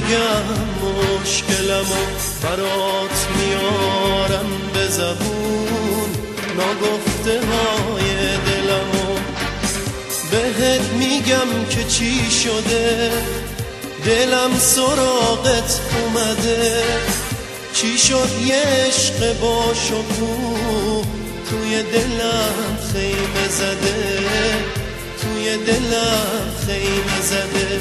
میگم مشکلمو برات میارم به زبون، ناگفته های دلمو بهت میگم که چی شده، دلم سراغت اومده. چی شد یه عشق با شکوه توی دلم خیمه زده، توی دلم خیمه زده.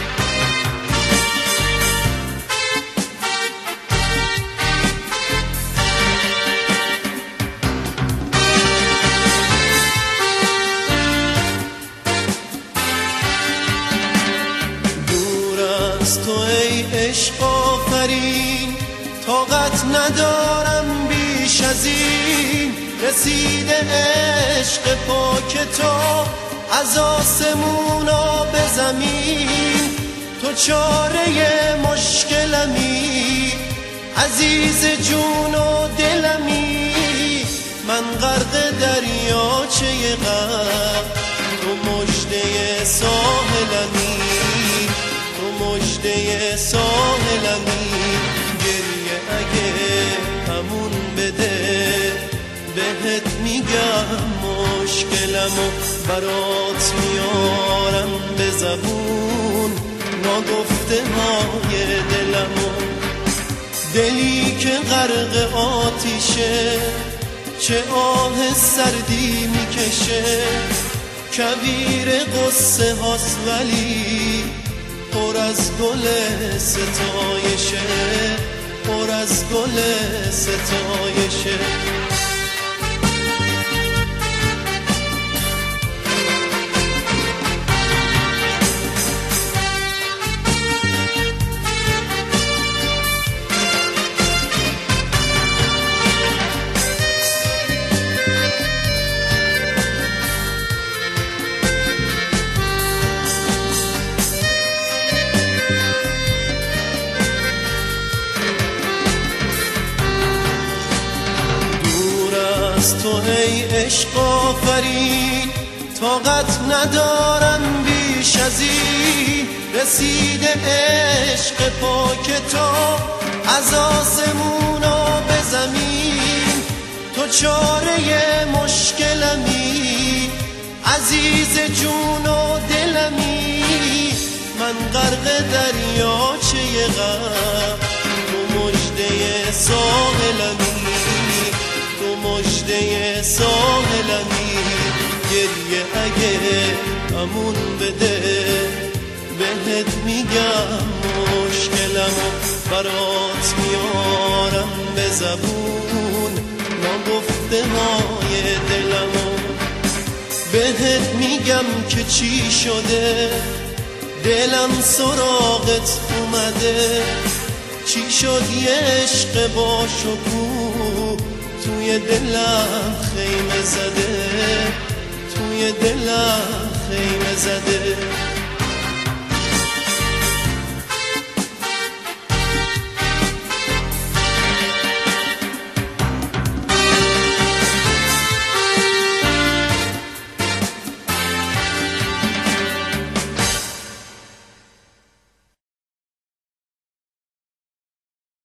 دور از تو ای عشق آفرین، طاقت ندارم بیش از این. رسیده عشق پاک تو از آسمونا به زمین، تو چاره مشکلمی، عزیز جون و دلمی. من غرق دریاچه غم، تو مژده ساحلمی، تو مژده ساحلمی. گریه اگه همون بده، بهت میگم مشکلمو برات میارم به زبون، ناگفته های دلمو. دلی که غرق آتیشه، چه آه سردی میکشه. کویر قصه هاست ولی پر از گل ستایشه، پر از گل ستایشه. تو ای عشق آفرین، طاقت ندارم بیش از این. رسیده عشق پاک تو از آسمونا به زمین، تو چاره مشکلمی، عزیز جون و دلمی. من غرق دریاچه غم، تو مژده ساحلمی، تو مژده ساحلمی. گریه اگه همون بده، بهت میگم مشکلمو برات میارم به زبون، ناگفته های دلمو. بهت میگم که چی شده، دلم سراغت اومده. چی شد یه عشق با شکوه توی دلم خیمه زده، توی دلم خیمه زده.